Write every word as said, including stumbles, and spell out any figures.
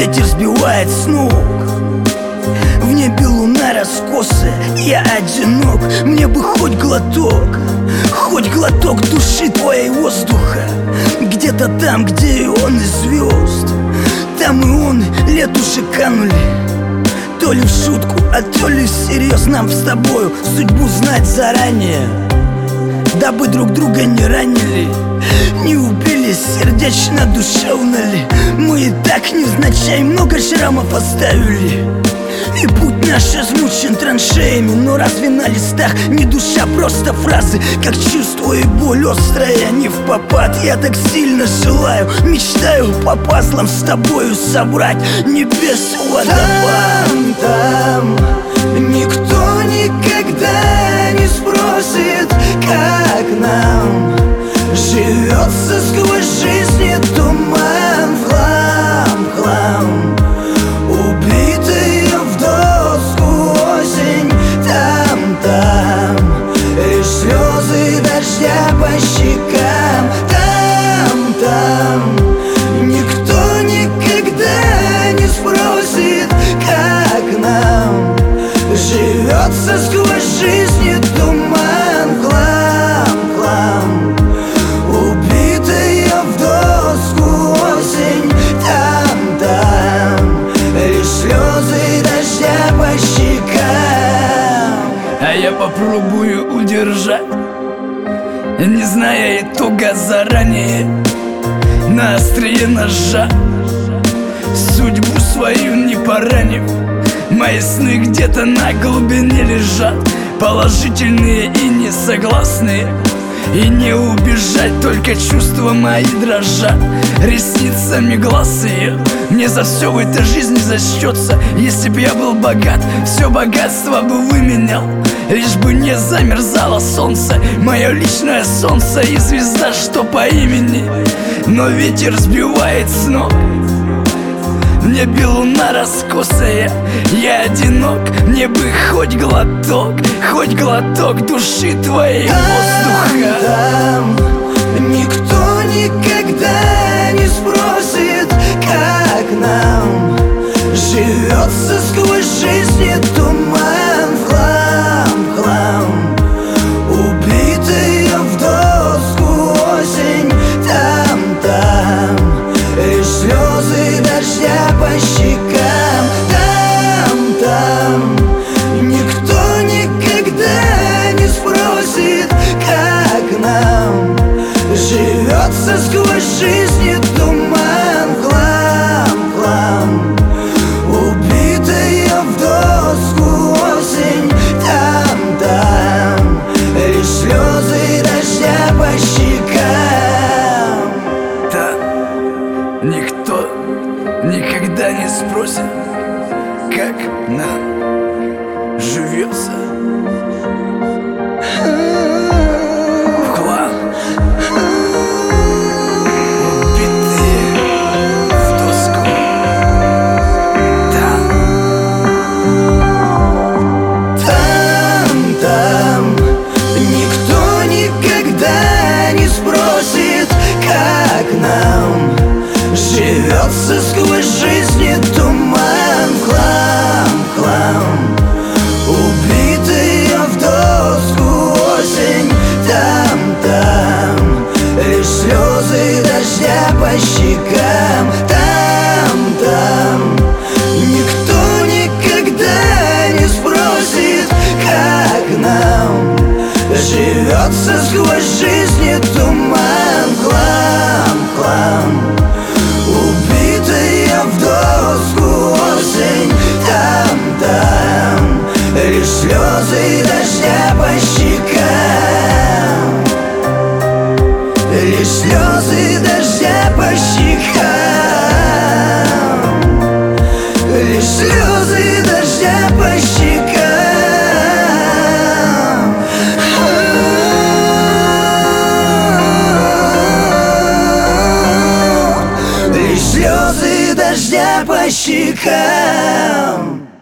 ветер сбивает с ног. В небе луна раскосая, я одинок. Мне бы хоть глоток, хоть глоток души твоей воздуха. Где-то там, где и он, и звезд. Там и он, лет уже канули. То ли в шутку, а то ли всерьез. Нам с тобою судьбу знать заранее, дабы друг друга не ранили, не убили сердечно, душевно ли. Мы и так невзначай много шрамов оставили, и путь наш измучен траншеями. Но разве на листах не душа, просто фразы, как чувство и боль острая, не впопад. Я так сильно желаю, мечтаю по пазлам с тобою собрать небес водопад. Там, там никто никогда не спросит, как нам живется сквозь жизни туман. В хлам, хлам, убитые в доску осень. Там, там лишь слезы дождя по щекам. Там, там никто никогда не спросит, как нам живется сквозь жизни туман. Хлам, хлам, убитая в доску осень. Там, там лишь слезы дождя по щекам. А я попробую удержать, не зная итога заранее, на острие ножа, судьбу свою не поранив. Мои сны где-то на глубине лежат, положительные и несогласные. И не убежать, только чувства мои дрожат. Ресницами глаз ее мне за все в этой жизни зачтется. Если б я был богат, все богатство бы выменял, лишь бы не замерзало солнце, мое личное солнце и звезда, что по имени. Но ветер сбивает с ног, в небе луна раскосая, я одинок. Мне бы хоть глоток, хоть глоток души твоей воздуха. Там никто никогда не спросит, как нам живется сквозь жизни туман. В хлам, хлам, убитые в доску осень. Там, там лишь слезы дождя по щекам. Там, там никто никогда не спросит, как нам живется сквозь жизни туман. Хлам, хлам, убитая в доску осень. Там, там лишь слезы дождя по щекам. Да, никто никогда не спросит, как нам живется. В хлам, убитые в доску. Там, Там, там никто никогда не спросит, как нам живется сквозь жизни туман. Хлам, хлам, убитые в доску осень. Там, там лишь слезы дождя по щекам. Там, там никто никогда не спросит, как нам живется сквозь жизни туман. Хлам, хлам, убитая в доску осень. Там, там лишь слезы дождя по щекам. Лишь слезы дождя по щекам. Лишь слезы дождя по щекам. Лишь слезы дождя по щекам.